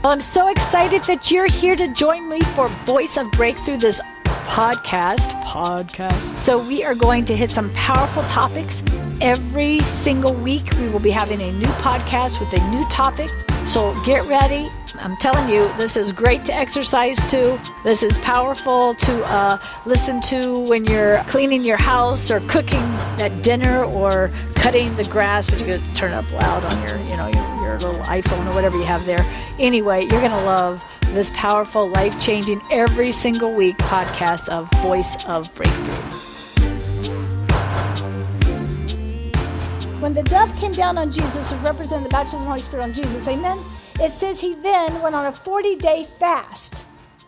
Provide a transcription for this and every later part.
Well, I'm so excited that you're here to join me for Voice of Breakthrough, this podcast. So we are going to hit some powerful topics. Every single week, we will be having a new podcast with a new topic. So get ready. I'm telling you, this is great to exercise to. This is powerful to listen to when you're cleaning your house or cooking at dinner or cutting the grass, but you can turn it up loud on your little iPhone or whatever you have there. Anyway, you're going to love this powerful, life-changing, every single week podcast of Voice of Breakthrough. When the dove came down on Jesus, which represented the baptism of the Holy Spirit on Jesus, amen? It says he then went on a 40-day fast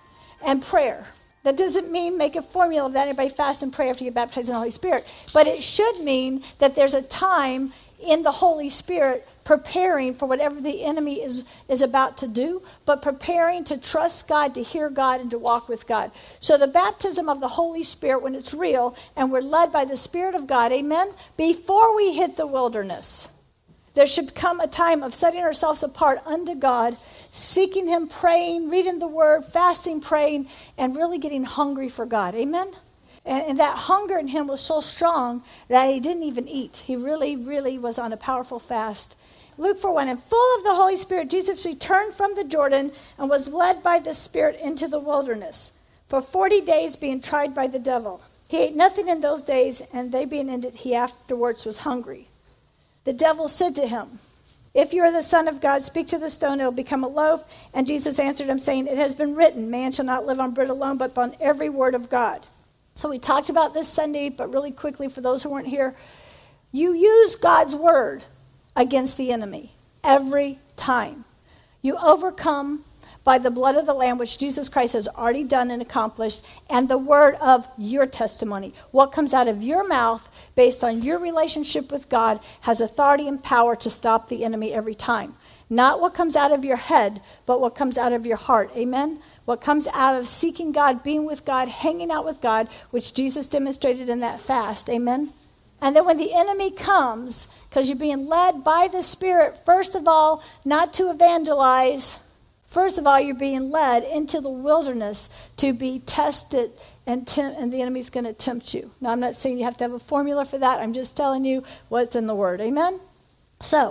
and prayer. That doesn't mean make a formula that anybody fast and pray after you get baptized in the Holy Spirit, but it should mean that there's a time in the Holy Spirit preparing for whatever the enemy is about to do, but preparing to trust God, to hear God, and to walk with God. So the baptism of the Holy Spirit, when it's real, and we're led by the Spirit of God, amen, before we hit the wilderness, there should come a time of setting ourselves apart unto God, seeking him, praying, reading the word, fasting, praying, and really getting hungry for God, amen? And that hunger in him was so strong that he didn't even eat. He really, really was on a powerful fast. Luke 4:1, and full of the Holy Spirit, Jesus returned from the Jordan and was led by the Spirit into the wilderness for 40 days being tried by the devil. He ate nothing in those days, and they being ended, he afterwards was hungry. The devil said to him, if you are the Son of God, speak to the stone, it will become a loaf. And Jesus answered him, saying, it has been written, man shall not live on bread alone, but on every word of God. So we talked about this Sunday, but really quickly for those who weren't here, you use God's word against the enemy every time. You overcome by the blood of the Lamb, which Jesus Christ has already done and accomplished, and the word of your testimony. What comes out of your mouth based on your relationship with God has authority and power to stop the enemy every time. Not what comes out of your head, but what comes out of your heart. Amen? What comes out of seeking God, being with God, hanging out with God, which Jesus demonstrated in that fast. Amen? And then when the enemy comes, because you're being led by the Spirit, first of all, not to evangelize. First of all, you're being led into the wilderness to be tested, and the enemy's going to tempt you. Now, I'm not saying you have to have a formula for that. I'm just telling you what's in the Word. Amen? So,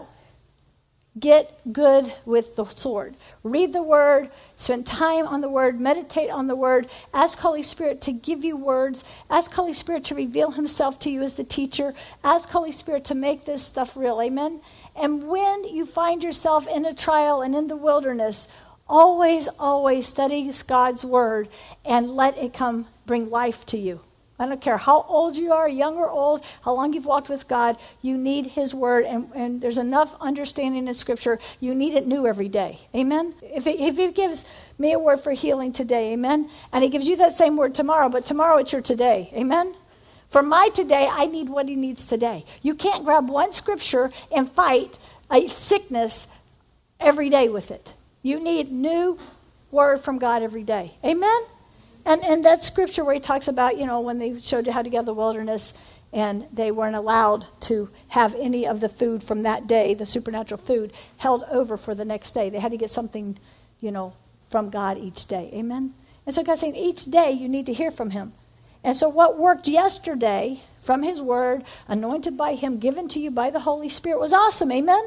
get good with the sword. Read the Word. Spend time on the Word. Meditate on the Word. Ask Holy Spirit to give you words. Ask Holy Spirit to reveal himself to you as the teacher. Ask Holy Spirit to make this stuff real. Amen? And when you find yourself in a trial and in the wilderness, always, always study God's Word and let it bring life to you. I don't care how old you are, young or old, how long you've walked with God, you need his word, and there's enough understanding in Scripture. You need it new every day. Amen? If he gives me a word for healing today, amen, and he gives you that same word tomorrow, but tomorrow it's your today. Amen? For my today, I need what he needs today. You can't grab one Scripture and fight a sickness every day with it. You need new word from God every day. Amen? And that scripture where he talks about, when they showed you how to get out of the wilderness and they weren't allowed to have any of the food from that day, the supernatural food, held over for the next day. They had to get something, from God each day. Amen? And so God's saying each day you need to hear from him. And so what worked yesterday from his word, anointed by him, given to you by the Holy Spirit, was awesome. Amen?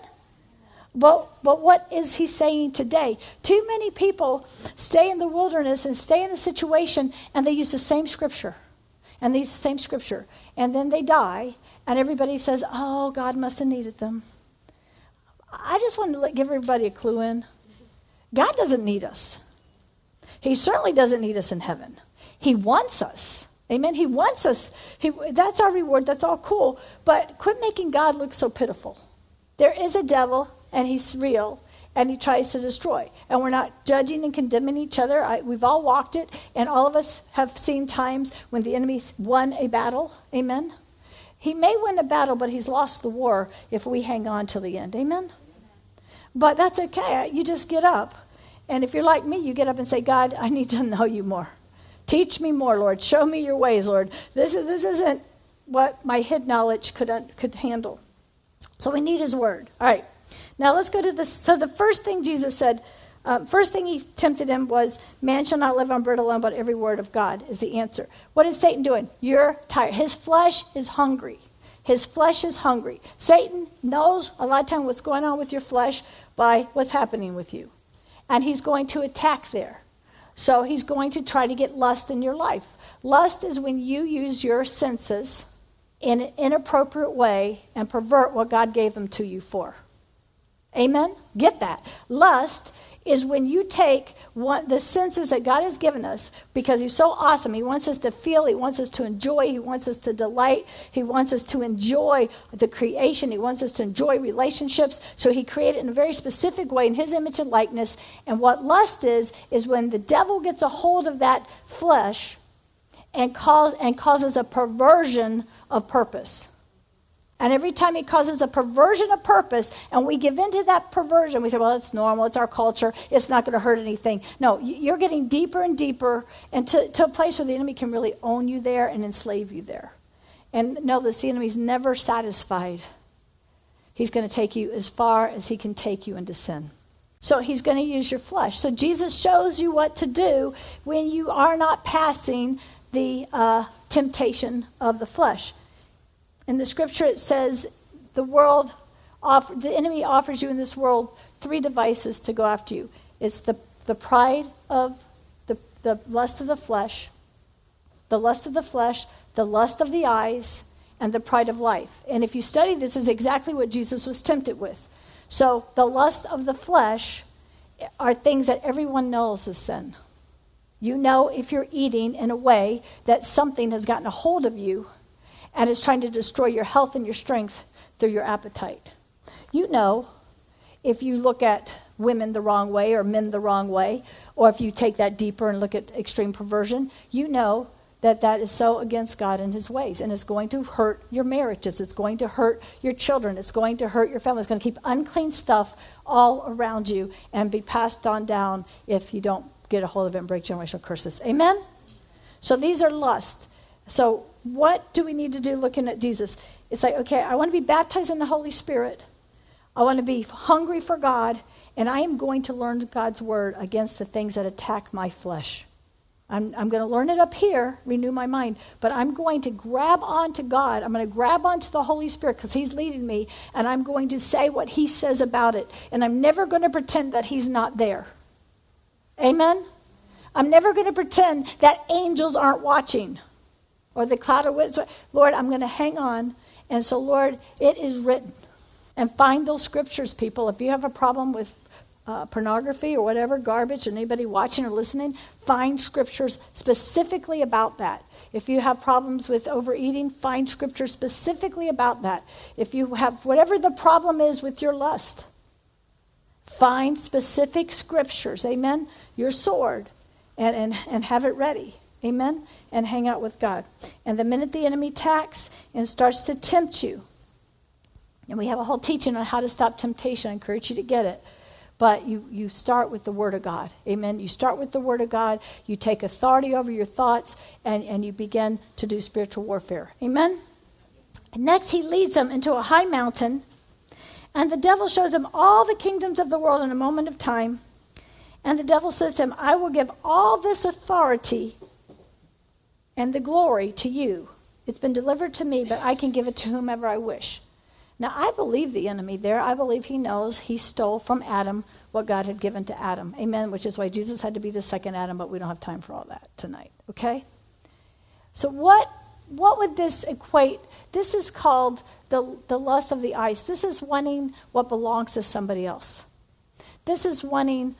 But what is he saying today? Too many people stay in the wilderness and stay in the situation, and they use the same scripture. And they use the same scripture. And then they die, and everybody says, oh, God must have needed them. I just want to give everybody a clue in. God doesn't need us. He certainly doesn't need us in heaven. He wants us. Amen? He wants us. That's our reward. That's all cool. But quit making God look so pitiful. There is a devil, and he's real, and he tries to destroy. And we're not judging and condemning each other. We've all walked it, and all of us have seen times when the enemy won a battle. Amen? He may win a battle, but he's lost the war if we hang on till the end. Amen? But that's okay. You just get up. And if you're like me, you get up and say, God, I need to know you more. Teach me more, Lord. Show me your ways, Lord. This isn't what my head knowledge could handle. So we need his word. All right. Now let's go to this. So the first thing Jesus said, First thing he tempted him was, man shall not live on bread alone, but every word of God is the answer. What is Satan doing? You're tired. His flesh is hungry. His flesh is hungry. Satan knows a lot of time what's going on with your flesh by what's happening with you. And he's going to attack there. So he's going to try to get lust in your life. Lust is when you use your senses in an inappropriate way and pervert what God gave them to you for. Amen? Get that. Lust is when you take the senses that God has given us, because he's so awesome. He wants us to feel. He wants us to enjoy. He wants us to delight. He wants us to enjoy the creation. He wants us to enjoy relationships. So he created in a very specific way in his image and likeness. And what lust is when the devil gets a hold of that flesh and causes a perversion of purpose. And every time he causes a perversion of purpose, and we give into that perversion, we say, well, it's normal, it's our culture, it's not going to hurt anything. No, you're getting deeper and deeper and to a place where the enemy can really own you there and enslave you there. And know this, the enemy's never satisfied. He's going to take you as far as he can take you into sin. So he's going to use your flesh. So Jesus shows you what to do when you are not passing the temptation of the flesh. In the scripture it says the enemy offers you in this world 3 devices to go after you. It's the pride of the lust of the flesh, the lust of the eyes, and the pride of life. And if you study this, is exactly what Jesus was tempted with. So the lust of the flesh are things that everyone knows is sin. You know if you're eating in a way that something has gotten a hold of you and is trying to destroy your health and your strength through your appetite. You know if you look at women the wrong way or men the wrong way, or if you take that deeper and look at extreme perversion, you know that that is so against God and his ways, and it's going to hurt your marriages, it's going to hurt your children, it's going to hurt your family, it's going to keep unclean stuff all around you and be passed on down if you don't get a hold of it and break generational curses. Amen? So these are lust. So what do we need to do looking at Jesus? It's like, okay, I want to be baptized in the Holy Spirit. I want to be hungry for God, and I am going to learn God's word against the things that attack my flesh. I'm going to learn it up here, renew my mind, but I'm going to grab onto God. I'm going to grab onto the Holy Spirit because he's leading me, and I'm going to say what he says about it, and I'm never going to pretend that he's not there. Amen? I'm never going to pretend that angels aren't watching. Or the cloud of witnesses. Lord, I'm going to hang on. And so, Lord, it is written. And find those scriptures, people. If you have a problem with pornography or whatever, garbage, and anybody watching or listening, find scriptures specifically about that. If you have problems with overeating, find scriptures specifically about that. If you have whatever the problem is with your lust, find specific scriptures. Amen? Your sword. And have it ready. Amen? And hang out with God. And the minute the enemy attacks and starts to tempt you, and we have a whole teaching on how to stop temptation. I encourage you to get it. But you start with the Word of God. Amen? You start with the Word of God. You take authority over your thoughts, and you begin to do spiritual warfare. Amen? And next, he leads them into a high mountain, and the devil shows him all the kingdoms of the world in a moment of time. And the devil says to him, I will give all this authority and the glory to you. It's been delivered to me, but I can give it to whomever I wish. Now, I believe the enemy there. I believe he knows he stole from Adam what God had given to Adam. Amen, which is why Jesus had to be the second Adam, but we don't have time for all that tonight, okay? So what would this equate? This is called the lust of the eyes. This is wanting what belongs to somebody else. This is wanting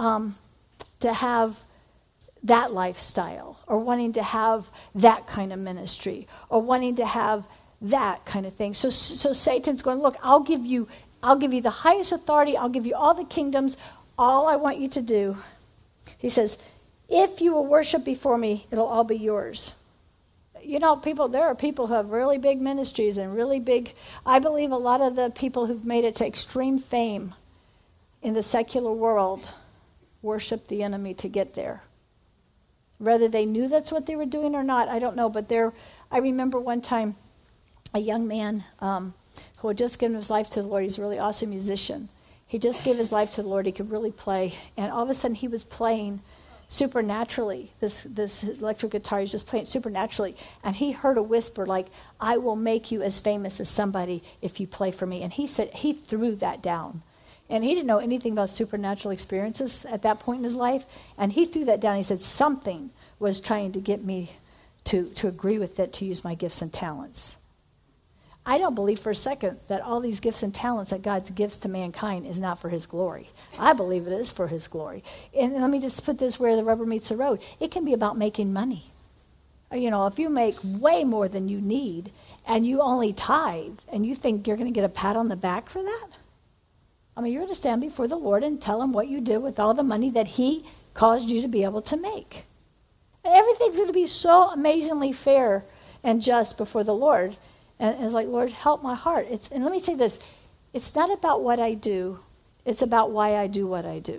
to have that lifestyle, or wanting to have that kind of ministry, or wanting to have that kind of thing. So Satan's going, look, I'll give you the highest authority, I'll give you all the kingdoms. All I want you to do, he says, if you will worship before me, it'll all be yours. You know, there are people who have really big ministries and really big, I believe a lot of the people who've made it to extreme fame in the secular world worship the enemy to get there. Whether they knew that's what they were doing or not, I don't know. But I remember one time a young man who had just given his life to the Lord. He's a really awesome musician. He just gave his life to the Lord. He could really play. And all of a sudden he was playing supernaturally. This electric guitar, he's just playing supernaturally. And he heard a whisper like, I will make you as famous as somebody if you play for me. And he said, he threw that down. And he didn't know anything about supernatural experiences at that point in his life. And he threw that down. He said, something was trying to get me to agree with it, to use my gifts and talents. I don't believe for a second that all these gifts and talents that God gives to mankind is not for his glory. I believe it is for his glory. And let me just put this where the rubber meets the road. It can be about making money. You know, if you make way more than you need and you only tithe and you think you're going to get a pat on the back for that, I mean, you're going to stand before the Lord and tell him what you did with all the money that he caused you to be able to make. And everything's going to be so amazingly fair and just before the Lord. And it's like, Lord, help my heart. And let me say this. It's not about what I do. It's about why I do what I do.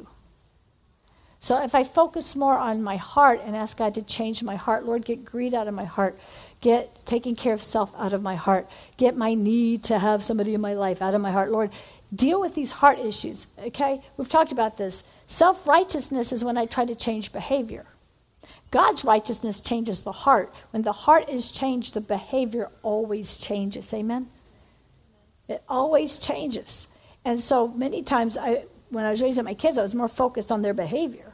So if I focus more on my heart and ask God to change my heart, Lord, get greed out of my heart. Get taking care of self out of my heart. Get my need to have somebody in my life out of my heart. Lord, deal with these heart issues, okay? We've talked about this. Self-righteousness is when I try to change behavior. God's righteousness changes the heart. When the heart is changed, the behavior always changes. Amen? It always changes. And so many times, when I was raising my kids, I was more focused on their behavior.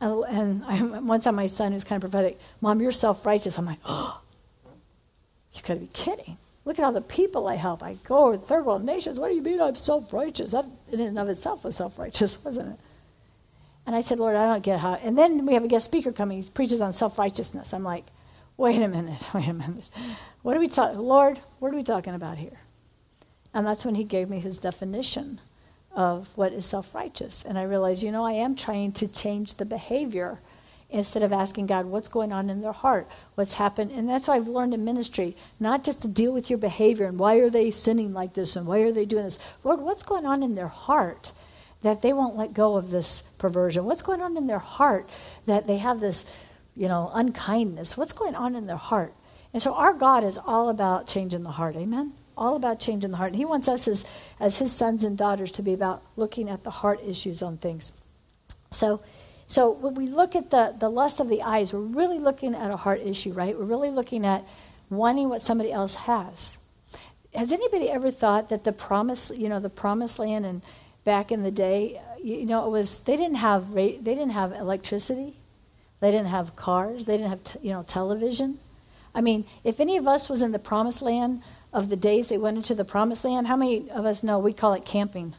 One time my son, who's kind of prophetic, Mom, you're self-righteous. I'm like, oh, you got to be kidding. Look at all the people I help. I go over third world nations. What do you mean I'm self-righteous? That in and of itself was self-righteous, wasn't it? And I said, Lord, I don't get how. And then we have a guest speaker coming. He preaches on self-righteousness. I'm like, wait a minute. What are we talking? Lord, what are we talking about here? And that's when he gave me his definition of what is self-righteous. And I realized, I am trying to change the behavior instead of asking God, what's going on in their heart? What's happened? And that's what I've learned in ministry, not just to deal with your behavior and why are they sinning like this and why are they doing this. Lord, what's going on in their heart that they won't let go of this perversion? What's going on in their heart that they have this, unkindness? What's going on in their heart? And so our God is all about changing the heart. Amen? All about changing the heart. And he wants us as his sons and daughters to be about looking at the heart issues on things. So when we look at the lust of the eyes, we're really looking at a heart issue, right? We're really looking at wanting what somebody else has. Has anybody ever thought that the promised land and back in the day, it was they didn't have electricity, they didn't have cars, they didn't have television. I mean, if any of us was in the promised land of the days they went into the promised land, how many of us know we call it camping?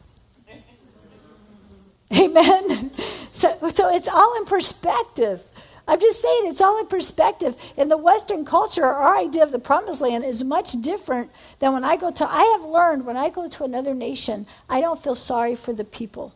Amen. So it's all in perspective. I'm just saying it's all in perspective. In the Western culture, our idea of the promised land is much different than I have learned when I go to another nation, I don't feel sorry for the people.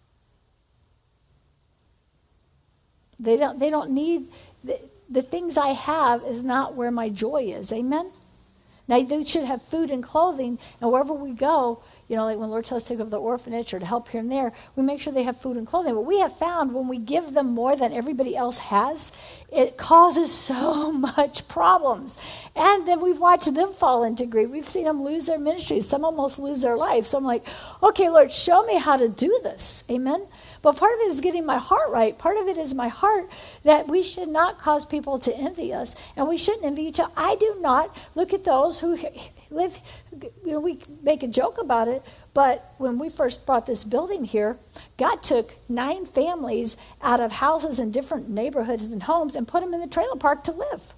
They don't need, the things I have is not where my joy is. Amen? Now, they should have food and clothing, and wherever we go, like when Lord tells us to take over the orphanage or to help here and there, we make sure they have food and clothing. But we have found when we give them more than everybody else has, it causes so much problems. And then we've watched them fall into greed. We've seen them lose their ministries. Some almost lose their life. So I'm like, okay, Lord, show me how to do this. Amen? But part of it is getting my heart right. Part of it is my heart that we should not cause people to envy us, and we shouldn't envy each other. I do not look at those who live, we make a joke about it, but when we first brought this building here, God took 9 families out of houses in different neighborhoods and homes and put them in the trailer park to live.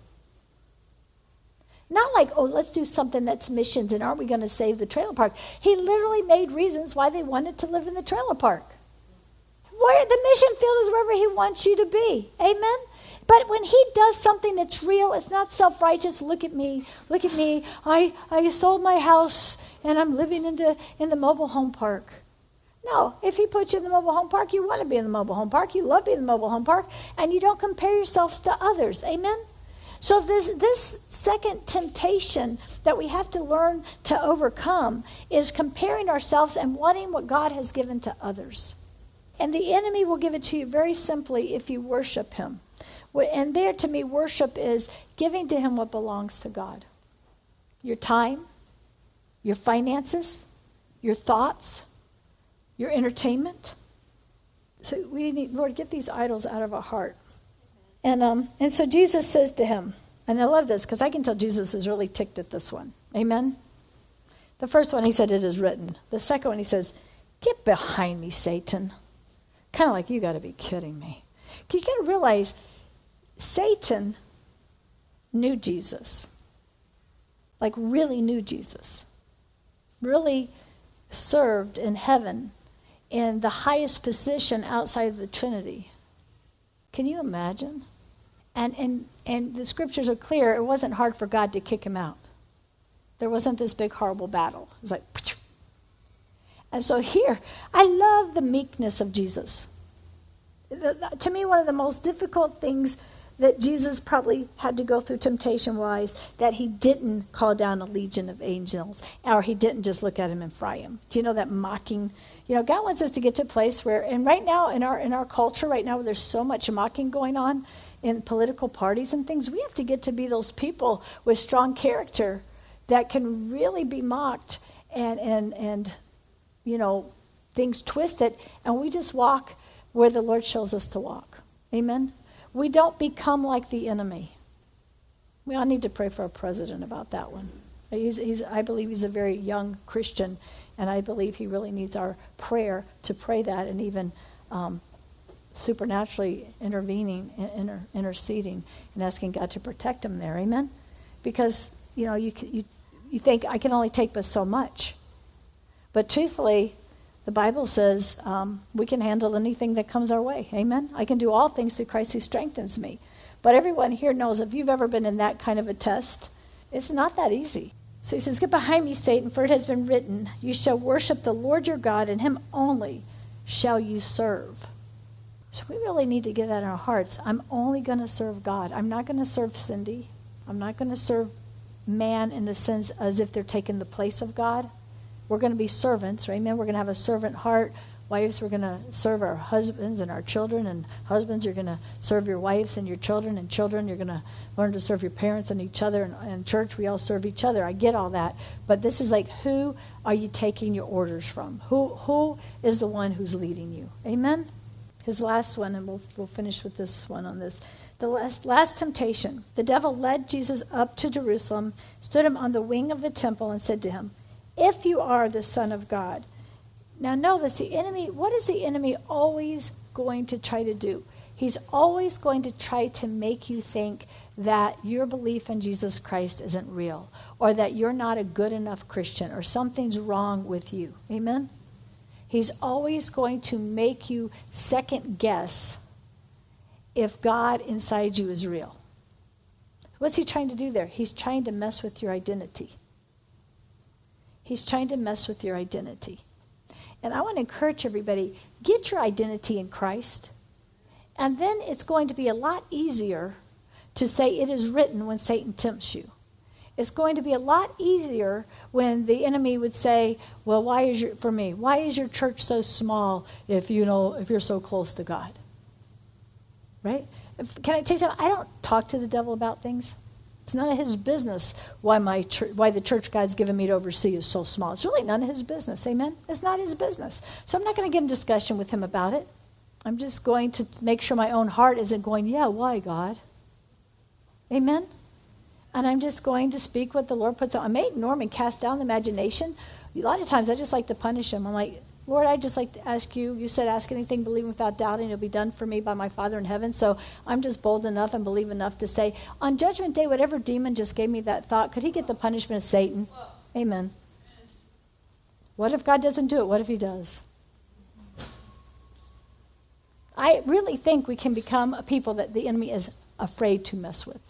Not like, let's do something that's missions and aren't we going to save the trailer park? He literally made reasons why they wanted to live in the trailer park. Where the mission field is wherever he wants you to be. Amen? But when he does something that's real, it's not self-righteous. Look at me. I sold my house and I'm living in the mobile home park. No, if he puts you in the mobile home park, you want to be in the mobile home park. You love being in the mobile home park, and you don't compare yourselves to others. Amen? So this second temptation that we have to learn to overcome is comparing ourselves and wanting what God has given to others. And the enemy will give it to you very simply if you worship him. And there, to me, worship is giving to him what belongs to God. Your time, your finances, your thoughts, your entertainment. So we need, Lord, get these idols out of our heart. And so Jesus says to him, and I love this because I can tell Jesus is really ticked at this one. Amen? The first one, he said, it is written. The second one, he says, get behind me, Satan. Kind of like, you got to be kidding me. You got to realize, Satan knew Jesus. Like, really knew Jesus. Really served in heaven in the highest position outside of the Trinity. Can you imagine? And the scriptures are clear, it wasn't hard for God to kick him out. There wasn't this big horrible battle. It was like, and so here, I love the meekness of Jesus. To me, one of the most difficult things that Jesus probably had to go through temptation-wise, that he didn't call down a legion of angels, or he didn't just look at him and fry him. Do you know that mocking? You know, God wants us to get to a place where, and right now in our culture right now, where there's so much mocking going on in political parties and things, we have to get to be those people with strong character that can really be mocked and you know, things twisted, and we just walk where the Lord shows us to walk. Amen? We don't become like the enemy. We all need to pray for our president about that one. I believe he's a very young Christian, and I believe he really needs our prayer to pray that, and even supernaturally intervening, interceding, and asking God to protect him there. Amen? Because, you know, you think, I can only take but so much. But truthfully, the Bible says we can handle anything that comes our way. Amen? I can do all things through Christ who strengthens me. But everyone here knows if you've ever been in that kind of a test, it's not that easy. So he says, get behind me, Satan, for it has been written, you shall worship the Lord your God, and him only shall you serve. So we really need to get that in our hearts. I'm only going to serve God. I'm not going to serve Cindy. I'm not going to serve man in the sense as if they're taking the place of God. We're going to be servants, right? Amen. We're going to have a servant heart. Wives, we're going to serve our husbands and our children. And husbands, you're going to serve your wives and your children. And children, you're going to learn to serve your parents and each other. And in church, we all serve each other. I get all that. But this is like, who are you taking your orders from? Who is the one who's leading you? Amen? His last one, and we'll finish with this one on this. The last temptation. The devil led Jesus up to Jerusalem, stood him on the wing of the temple, and said to him, if you are the Son of God. Now notice the enemy, what is the enemy always going to try to do? He's always going to try to make you think that your belief in Jesus Christ isn't real, or that you're not a good enough Christian, or something's wrong with you. Amen? He's always going to make you second guess if God inside you is real. What's he trying to do there? He's trying to mess with your identity. He's trying to mess with your identity. And I want to encourage everybody, get your identity in Christ. And then it's going to be a lot easier to say it is written when Satan tempts you. It's going to be a lot easier when the enemy would say, well, why is your church so small if you're so close to God? Right? Can I tell you something? I don't talk to the devil about things. It's none of his business why the church God's given me to oversee is so small. It's really none of his business. Amen? It's not his business. So I'm not going to get in discussion with him about it. I'm just going to make sure my own heart isn't going, yeah, why, God? Amen? And I'm just going to speak what the Lord puts on. I made Norman cast down the imagination. A lot of times I just like to punish him. I'm like, Lord, I'd just like to ask you said ask anything, believe without doubting, it'll be done for me by my Father in heaven. So I'm just bold enough and believe enough to say, on Judgment Day, whatever demon just gave me that thought, could he get the punishment of Satan? Amen. What if God doesn't do it? What if he does? I really think we can become a people that the enemy is afraid to mess with.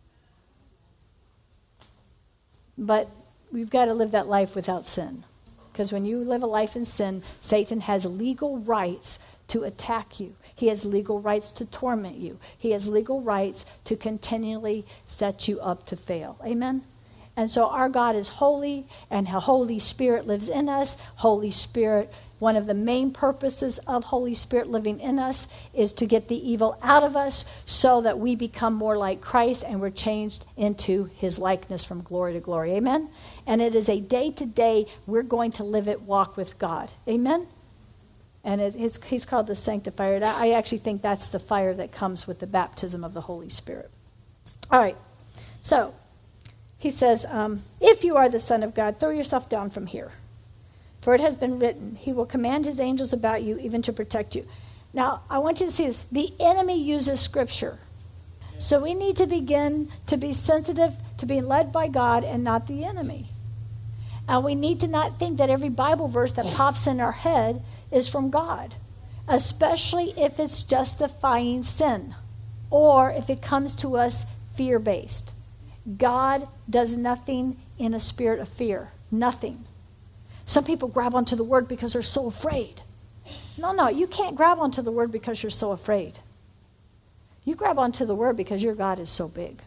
But we've got to live that life without sin. Because when you live a life in sin, Satan has legal rights to attack you. He has legal rights to torment you. He has legal rights to continually set you up to fail. Amen? And so our God is holy, and the Holy Spirit lives in us. Holy Spirit, one of the main purposes of Holy Spirit living in us is to get the evil out of us so that we become more like Christ and we're changed into his likeness from glory to glory. Amen? And it is a day-to-day, we're going to live it, walk with God. Amen? And he's called the sanctifier. I actually think that's the fire that comes with the baptism of the Holy Spirit. All right. So he says, if you are the Son of God, throw yourself down from here. For it has been written, he will command his angels about you, even to protect you. Now, I want you to see this. The enemy uses Scripture. So we need to begin to be sensitive to being led by God and not the enemy. And we need to not think that every Bible verse that pops in our head is from God, especially if it's justifying sin or if it comes to us fear-based. God does nothing in a spirit of fear. Nothing. Some people grab onto the word because they're so afraid. No, you can't grab onto the word because you're so afraid. You grab onto the word because your God is so big.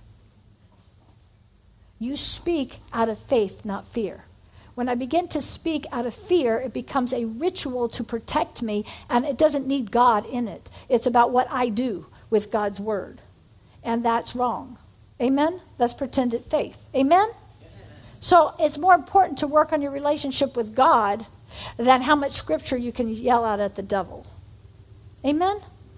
You speak out of faith, not fear. When I begin to speak out of fear, it becomes a ritual to protect me, and it doesn't need God in it. It's about what I do with God's word. And that's wrong. Amen? That's pretended faith. Amen? So it's more important to work on your relationship with God than how much scripture you can yell out at the devil. Amen?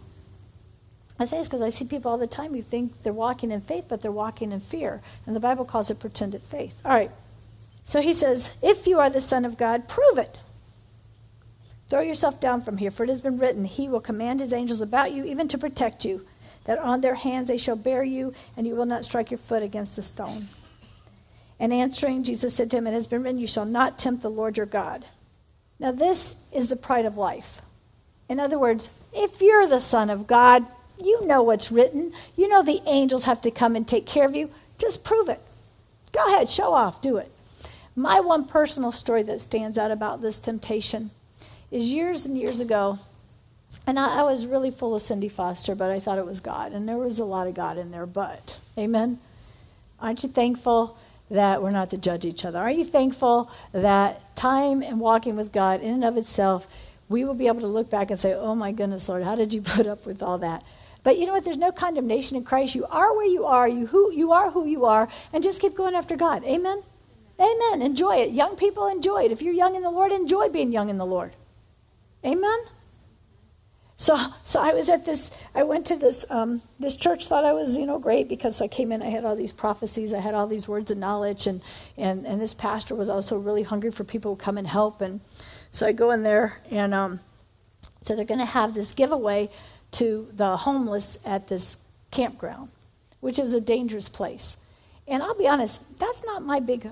I say this because I see people all the time who think they're walking in faith, but they're walking in fear. And the Bible calls it pretended faith. All right. So he says, if you are the Son of God, prove it. Throw yourself down from here, for it has been written, he will command his angels about you, even to protect you, that on their hands they shall bear you, and you will not strike your foot against a stone. And answering, Jesus said to him, it has been written, you shall not tempt the Lord your God. Now this is the pride of life. In other words, if you're the Son of God, you know what's written. You know the angels have to come and take care of you. Just prove it. Go ahead, show off, do it. My one personal story that stands out about this temptation is years and years ago, and I was really full of Cindy Foster, but I thought it was God, and there was a lot of God in there, but, amen? Aren't you thankful that we're not to judge each other? Are you thankful that time and walking with God in and of itself, we will be able to look back and say, oh my goodness, Lord, how did you put up with all that? But you know what? There's no condemnation in Christ. You are where you are. You are who you are, and just keep going after God. Amen? Amen. Enjoy it. Young people, enjoy it. If you're young in the Lord, enjoy being young in the Lord. Amen? So I was at this, I went to this church, thought I was, great because I came in, I had all these prophecies, I had all these words of knowledge, and this pastor was also really hungry for people who come and help. And so I go in there, and so they're going to have this giveaway to the homeless at this campground, which is a dangerous place. And I'll be honest, that's not my big,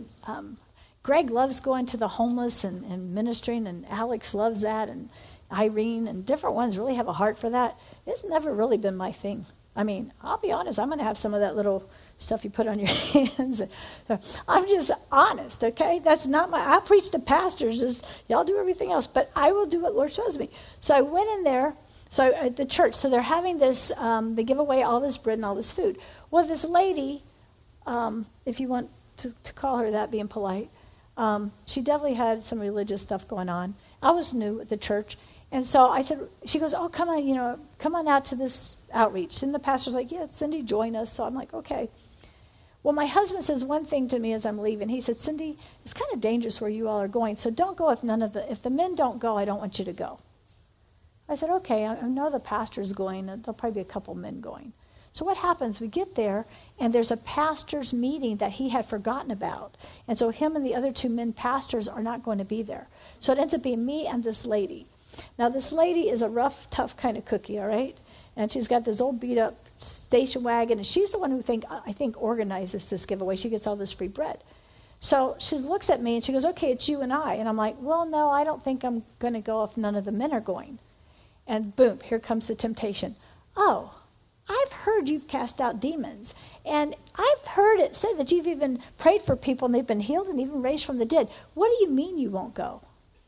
Greg loves going to the homeless and ministering, and Alex loves that, and Irene and different ones really have a heart for that. It's never really been my thing. I'll be honest, I'm going to have some of that little stuff you put on your hands. So I'm just honest, okay? That's not I preach to pastors, y'all do everything else, but I will do what the Lord shows me. So I went in there, at the church, so they're having this, they give away all this bread and all this food. Well, this lady, if you want to call her that, being polite, she definitely had some religious stuff going on. I was new at the church, and so I said, she goes, oh, come on out to this outreach. And the pastor's like, yeah, Cindy, join us. So I'm like, okay. Well, my husband says one thing to me as I'm leaving. He said, Cindy, it's kind of dangerous where you all are going, so don't go if the men don't go, I don't want you to go. I said, okay, I know the pastor's going, and there'll probably be a couple men going. So what happens, we get there, and there's a pastor's meeting that he had forgotten about. And so him and the other two men pastors are not going to be there. So it ends up being me and this lady. Now, this lady is a rough, tough kind of cookie, all right? And she's got this old beat-up station wagon, and she's the one who I think organizes this giveaway. She gets all this free bread. So she looks at me, and she goes, okay, it's you and I. And I'm like, well, no, I don't think I'm going to go if none of the men are going. And boom, here comes the temptation. Oh, I've heard you've cast out demons. And I've heard it said that you've even prayed for people and they've been healed and even raised from the dead. What do you mean you won't go?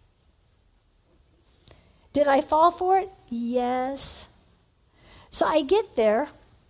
Did I fall for it? Yes. So I get there,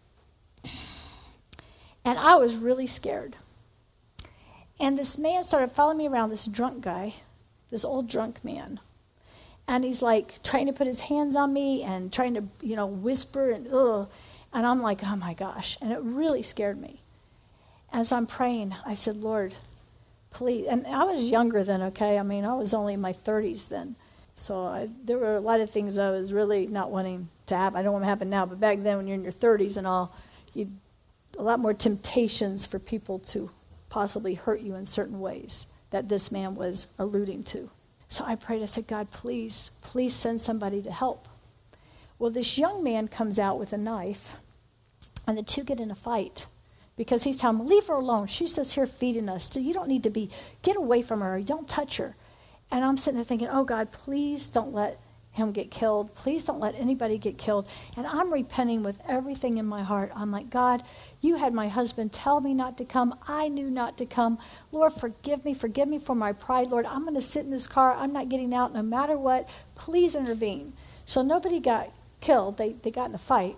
and I was really scared. And this man started following me around, this drunk guy, this old drunk man. And he's like trying to put his hands on me and trying to, whisper and ugh. And I'm like, oh my gosh. And it really scared me. And so I'm praying. I said, Lord, please. And I was younger then, okay? I was only in my 30s then. So there were a lot of things I was really not wanting to happen. I don't want them to happen now, but back then when you're in your 30s and all, a lot more temptations for people to possibly hurt you in certain ways that this man was alluding to. So I prayed, I said, God, please send somebody to help. Well, this young man comes out with a knife, and the two get in a fight because he's telling him, leave her alone. She's just here feeding us. So you don't need to get away from her. Don't touch her. And I'm sitting there thinking, oh, God, please don't let him get killed. Please don't let anybody get killed. And I'm repenting with everything in my heart. I'm like, God, you had my husband tell me not to come. I knew not to come. Lord, forgive me for my pride. Lord, I'm going to sit in this car. I'm not getting out no matter what. Please intervene. So nobody got killed. They got in a fight.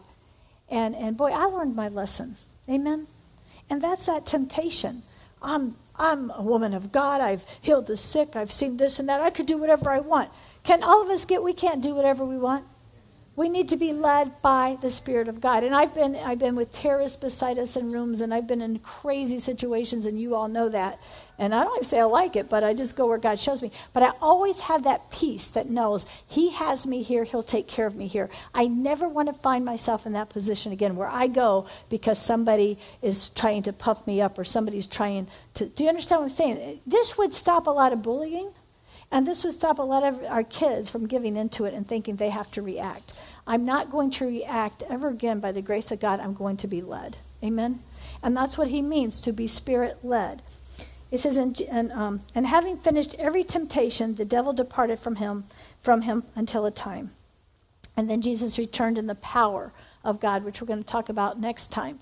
And boy, I learned my lesson. Amen? And that's that temptation. I'm a woman of God. I've healed the sick. I've seen this and that. I could do whatever I want. Can all of us we can't do whatever we want? We need to be led by the Spirit of God. And I've been with terrorists beside us in rooms, and I've been in crazy situations, and you all know that. And I don't even say I like it, but I just go where God shows me. But I always have that peace that knows he has me here, he'll take care of me here. I never want to find myself in that position again where I go because somebody is trying to puff me up or somebody's trying to... Do you understand what I'm saying? This would stop a lot of bullying. And this would stop a lot of our kids from giving into it and thinking they have to react. I'm not going to react ever again by the grace of God. I'm going to be led. Amen? And that's what he means, to be Spirit-led. It says, and having finished every temptation, the devil departed from him until a time. And then Jesus returned in the power of God, which we're going to talk about next time,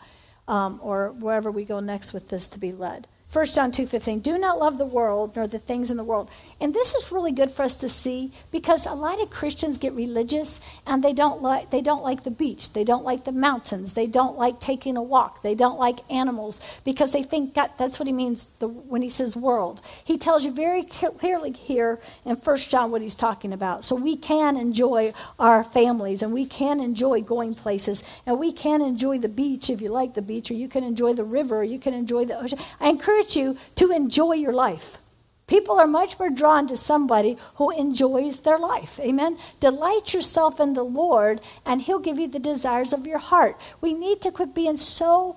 or wherever we go next with this to be led. 1 John 2:15, do not love the world nor the things in the world. And this is really good for us to see because a lot of Christians get religious and they don't like the beach. They don't like the mountains. They don't like taking a walk. They don't like animals because they think God, that's what he means when he says world. He tells you very clearly here in 1 John what he's talking about. So we can enjoy our families and we can enjoy going places and we can enjoy the beach if you like the beach, or you can enjoy the river, or you can enjoy the ocean. I encourage you to enjoy your life. People are much more drawn to somebody who enjoys their life. Amen? Delight yourself in the Lord, and he'll give you the desires of your heart. We need to quit being so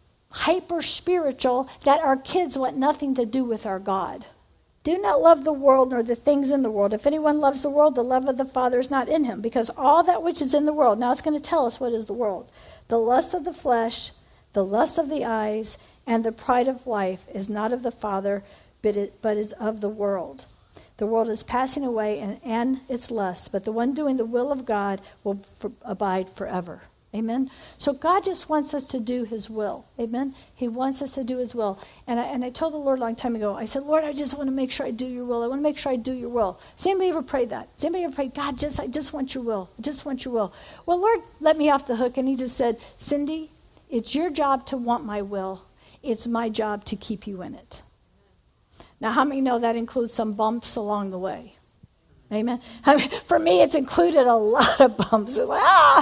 hyper-spiritual that our kids want nothing to do with our God. Do not love the world nor the things in the world. If anyone loves the world, the love of the Father is not in him, because all that which is in the world, now it's going to tell us what is the world. The lust of the flesh, the lust of the eyes, and the pride of life is not of the Father, but is of the world. The world is passing away and its lust, but the one doing the will of God will abide forever. Amen? So God just wants us to do his will. Amen? He wants us to do his will. And I told the Lord a long time ago, I said, Lord, I just want to make sure I do your will. I want to make sure I do your will. Has anybody ever prayed that? Has anybody ever prayed, God, I just want your will. I just want your will. Well, Lord let me off the hook, and he just said, Cindy, it's your job to want my will. It's my job to keep you in it. Now, how many know that includes some bumps along the way? Amen? I mean, for me, it's included a lot of bumps. It's like,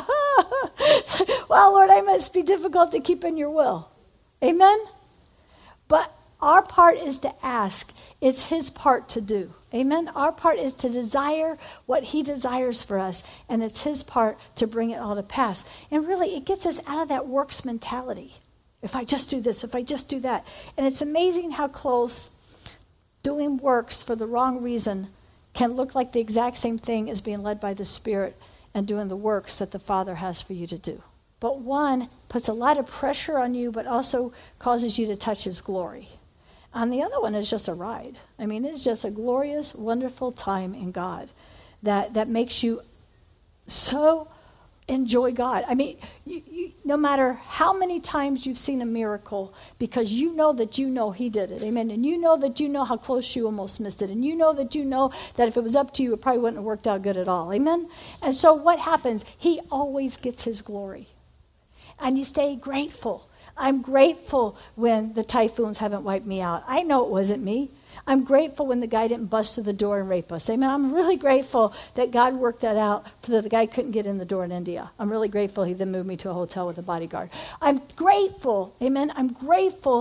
well, Lord, I must be difficult to keep in your will. Amen? But our part is to ask. It's his part to do. Amen? Our part is to desire what he desires for us, and it's his part to bring it all to pass. And really, it gets us out of that works mentality. If I just do this, if I just do that. And it's amazing how close doing works for the wrong reason can look like the exact same thing as being led by the Spirit and doing the works that the Father has for you to do. But one puts a lot of pressure on you, but also causes you to touch his glory. And the other one is just a ride. I mean, it's just a glorious, wonderful time in God that makes you so enjoy God. I mean, you, no matter how many times you've seen a miracle, because you know he did it. Amen. And you know how close you almost missed it. And you know that if it was up to you, it probably wouldn't have worked out good at all. Amen. And so what happens? He always gets his glory. And you stay grateful. I'm grateful when the typhoons haven't wiped me out. I know it wasn't me. I'm grateful when the guy didn't bust through the door and rape us. Amen. I'm really grateful that God worked that out so that the guy couldn't get in the door in India. I'm really grateful he then moved me to a hotel with a bodyguard. I'm grateful. Amen. I'm grateful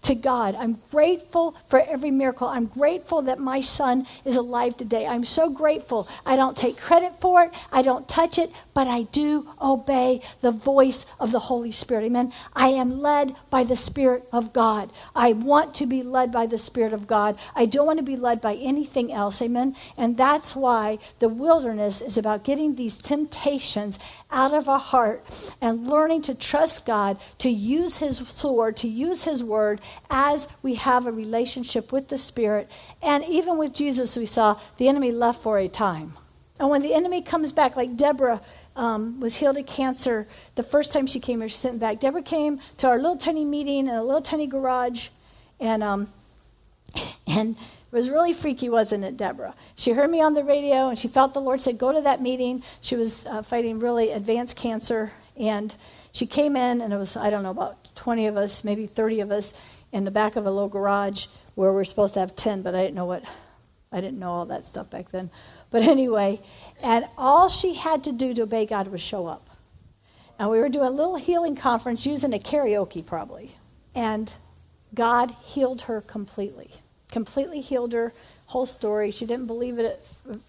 to God. I'm grateful for every miracle. I'm grateful that my son is alive today. I'm so grateful. I don't take credit for it. I don't touch it, but I do obey the voice of the Holy Spirit. Amen. I am led by the Spirit of God. I want to be led by the Spirit of God. I don't want to be led by anything else. Amen. And that's why the wilderness is about getting these temptations out of our heart and learning to trust God, to use his sword, to use his word as we have a relationship with the Spirit. And even with Jesus, we saw the enemy left for a time. And when the enemy comes back, like Deborah was healed of cancer the first time she came here, she sent back. Deborah came to our little tiny meeting in a little tiny garage, and it was really freaky, wasn't it, Deborah? She heard me on the radio, and she felt the Lord said, go to that meeting. She was fighting really advanced cancer, and she came in, and it was, I don't know, about 20 of us, maybe 30 of us, in the back of a little garage where we're supposed to have 10, but I didn't know all that stuff back then. But anyway, and all she had to do to obey God was show up. And we were doing a little healing conference using a karaoke probably, and God healed her completely healed her, whole story. She didn't believe it.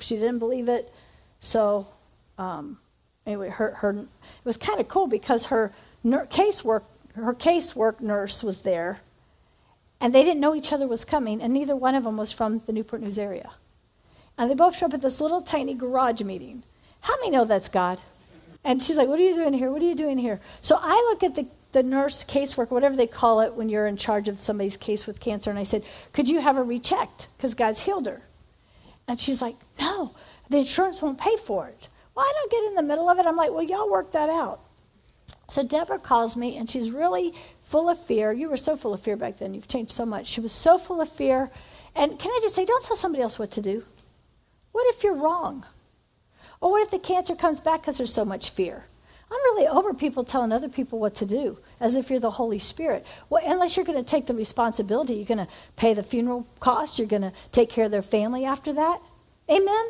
So anyway, it was kind of cool because her casework nurse was there, and they didn't know each other was coming, and neither one of them was from the Newport News area. And they both showed up at this little tiny garage meeting. How many know that's God? And she's like, what are you doing here? What are you doing here? So I look at the nurse casework, whatever they call it when you're in charge of somebody's case with cancer. And I said, could you have her rechecked? Because God's healed her. And she's like, no, the insurance won't pay for it. Well, I don't get in the middle of it. I'm like, well, y'all work that out. So Deborah calls me, and she's really full of fear. You were so full of fear back then. You've changed so much. She was so full of fear. And can I just say, don't tell somebody else what to do. What if you're wrong? Or what if the cancer comes back because there's so much fear? I'm really over people telling other people what to do, as if you're the Holy Spirit. Well, unless you're going to take the responsibility, you're going to pay the funeral costs, you're going to take care of their family after that. Amen?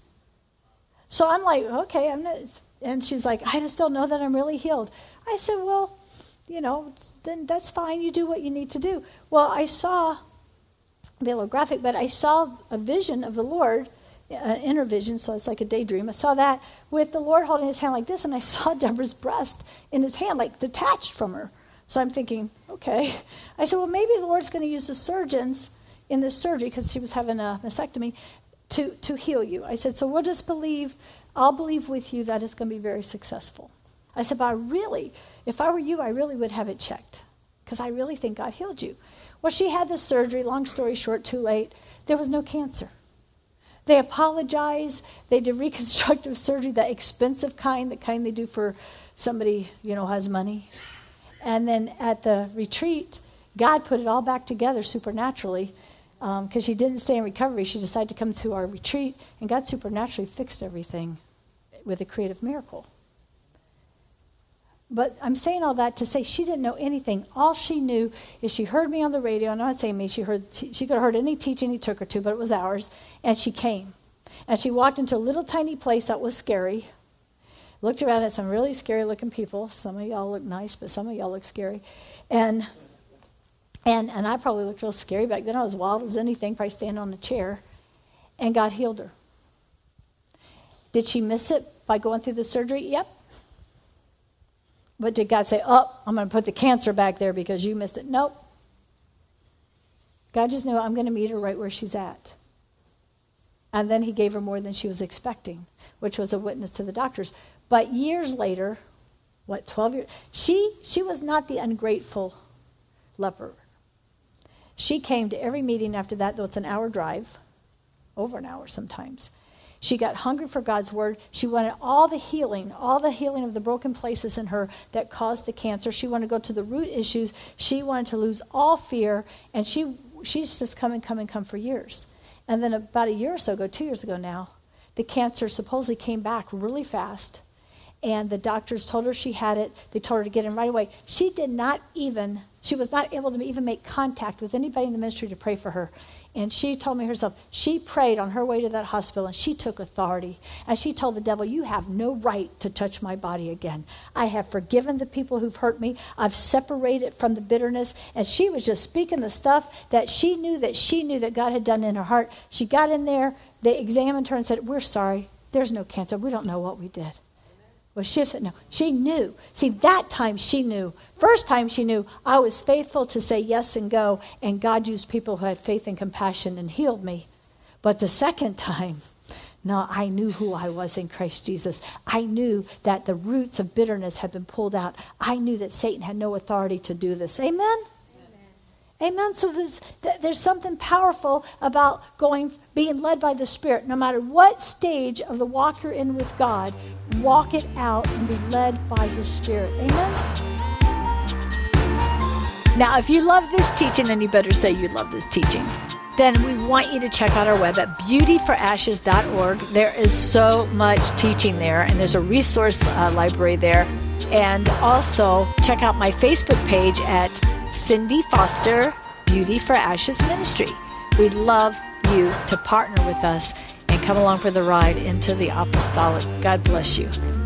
So I'm like, okay, I'm not. And she's like, I just don't know that I'm really healed. I said, well, then that's fine. You do what you need to do. Well, I saw, a little graphic, but I saw a vision of the Lord, inner vision, so it's like a daydream. I saw that with the Lord holding his hand like this, and I saw Deborah's breast in his hand, like detached from her. So I'm thinking, okay. I said, well, maybe the Lord's going to use the surgeons in this surgery, because she was having a mastectomy, to heal you. I said, so we'll just believe, I'll believe with you that it's going to be very successful. I said, but if I were you, I really would have it checked, because I really think God healed you. Well, she had the surgery, long story short, too late. There was no cancer. They apologized. They did reconstructive surgery, the expensive kind, the kind they do for somebody, who has money. And then at the retreat, God put it all back together supernaturally, because she didn't stay in recovery. She decided to come to our retreat, and God supernaturally fixed everything with a creative miracle. But I'm saying all that to say she didn't know anything. All she knew is she heard me on the radio. I'm not saying me. She could have heard any teaching he took her to, but it was ours. And she came. And she walked into a little tiny place that was scary. Looked around at some really scary-looking people. Some of y'all look nice, but some of y'all look scary. And I probably looked real scary back then. I was wild as anything, probably standing on a chair. And God healed her. Did she miss it by going through the surgery? Yep. But did God say, I'm going to put the cancer back there because you missed it? Nope. God just knew, I'm going to meet her right where she's at. And then he gave her more than she was expecting, which was a witness to the doctors. But years later, 12 years, she was not the ungrateful leper. She came to every meeting after that, though it's an hour drive, over an hour sometimes. She got hungry for God's word. She wanted all the healing of the broken places in her that caused the cancer. She wanted to go to the root issues. She wanted to lose all fear, and she's just come for years. And then about a year or so ago, 2 years ago now, the cancer supposedly came back really fast, and the doctors told her she had it. They told her to get in right away. She was not able to even make contact with anybody in the ministry to pray for her. And she told me herself, she prayed on her way to that hospital, and she took authority. And she told the devil, you have no right to touch my body again. I have forgiven the people who've hurt me. I've separated from the bitterness. And she was just speaking the stuff that she knew that God had done in her heart. She got in there. They examined her and said, we're sorry. There's no cancer. We don't know what we did. Well, she said, no. She knew. See, that time she knew. First time she knew, I was faithful to say yes and go, and God used people who had faith and compassion and healed me. But the second time, no, I knew who I was in Christ Jesus. I knew that the roots of bitterness had been pulled out. I knew that Satan had no authority to do this. Amen? Amen. So there's something powerful about being led by the Spirit. No matter what stage of the walk you're in with God, walk it out and be led by His Spirit. Amen. Now, if you love this teaching, and you better say you love this teaching, then we want you to check out our web at beautyforashes.org. There is so much teaching there, and there's a resource library there. And also check out my Facebook page at Cindy Foster Beauty for Ashes Ministry. We'd love you to partner with us and come along for the ride into the apostolic. God bless you.